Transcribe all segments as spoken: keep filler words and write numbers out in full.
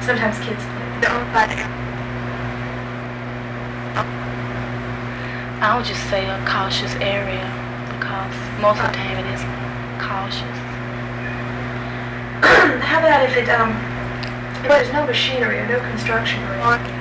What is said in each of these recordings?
Sometimes kids play. I would just say a cautious area because most of the time it is cautious. How about if it um if there's no machinery or no construction or anything?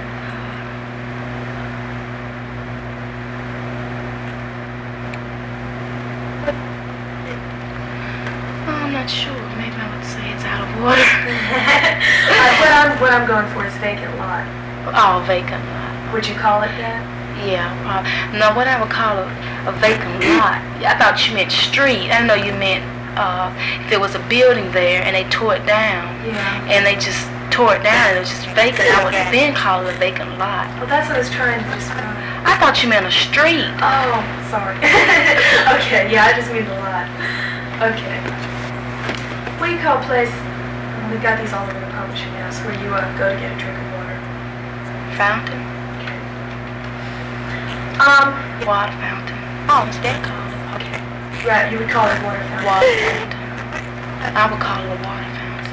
I'm not sure. Maybe I would say it's out of water. uh, what I'm what I'm going for is vacant lot. Oh, vacant lot. Would you call it that? Yeah, probably. No, what I would call a, a vacant lot. I thought you meant street. I know you meant uh, if there was a building there and they tore it down. Yeah. And they just tore it down and it was just vacant. I would then call it a vacant lot. Well, that's what I was trying to describe. I thought you meant a street. Oh, sorry. Okay, yeah, I just mean the lot. Okay. What do you call a place? We've got these all over the publishing house where you uh, go to get a drink of water. Fountain? Um, Water fountain. Oh, is that called it? Okay. Right, you would call it water fountain. Water fountain. I would call it a water fountain.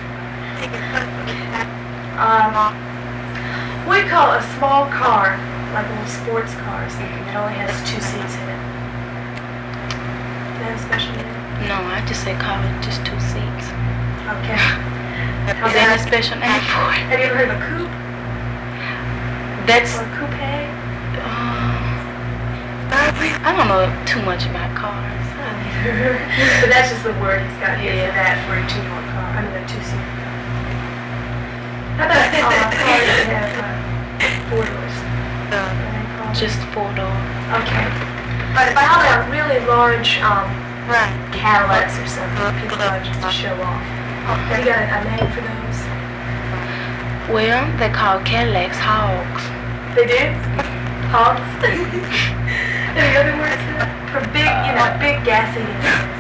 Um, what do you call a small car, like a little sports car or something that only has two seats in it? Does that have a special name? No, I just say call it just two seats. Okay. Is there a special name for it? Have you ever heard of a coupe? That's... Or a coupe? Uh, I don't know too much about cars. But that's just the word he's got here Yeah. for that, for a two-door car. I mean, a two-seater car. How about uh, cars that have uh, four doors? What are they called? Just four door. Okay. But how about really large um, Cadillacs or something? People like just to show off. Have you got a, a name for those? Well, they call Cadillacs hogs. They do? Hogs? Any other words for that? For big, you know, big gas-eating things.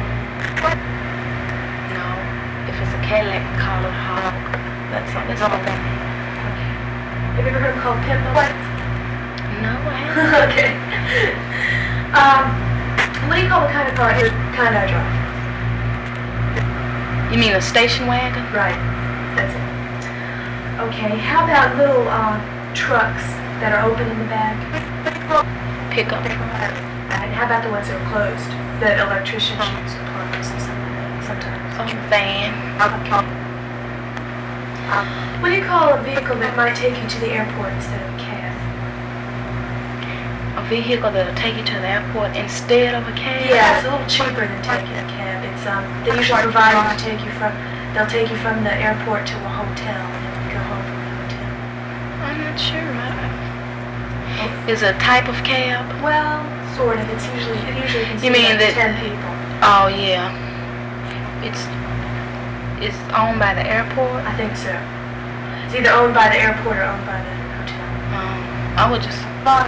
No, if it's a Cadillac, call it a hog. That's all. That's all. Have you ever heard them called pimp bullets? No, I haven't. Okay. Um, what do you call the kind of car, the kind I drive? You mean a station wagon? Right. That's it. Okay. How about little uh, trucks that are open in the back? Pickup. And how about the ones that are closed? That electricians use or plumbers or something like that sometimes. A van. What do you call a vehicle that might take you to the airport instead of a cab? A vehicle that'll take you to the airport instead of a cab? Yeah, it's a little cheaper than taking a cab. It's um, they usually provide to take you from, they'll take you from the airport to a hotel and then you go home from the hotel. I'm not sure. I, is it a type of cab? Well, sort of. It's usually it usually can You seat mean like that- ten people. Oh yeah. It's it's owned by the airport. I think so. It's either owned by the airport or owned by the hotel. Um, I would just well,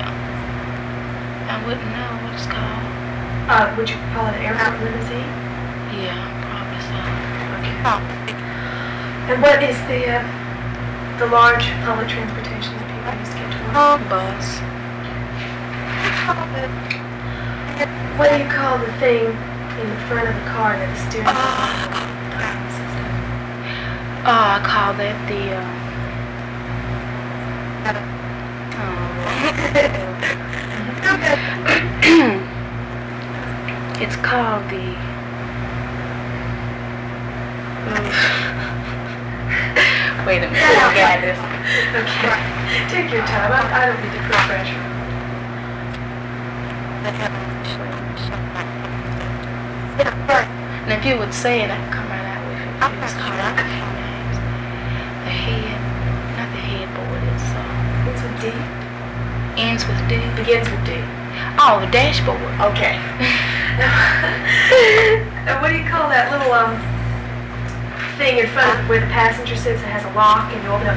I wouldn't know what it's called. Uh, would you call it an airport limousine? Yeah, probably so. Okay. And what is the uh, the large public transportation that people use to get to work? Bus. What do you call the thing in the front of the car that the steering wheel? Oh, I call that the uh, oh. It's called the wait a minute, I got this. Okay. Take your time. I, I don't need to put pressure. And if you would say it, I could come right out with it. It's called a few names. The head, not the headboard, it's uh, It's with D. ends with D. Begins with D. Oh, the dashboard. Okay. And what do you call that little um thing in front of where the passenger sits that has a lock and you open up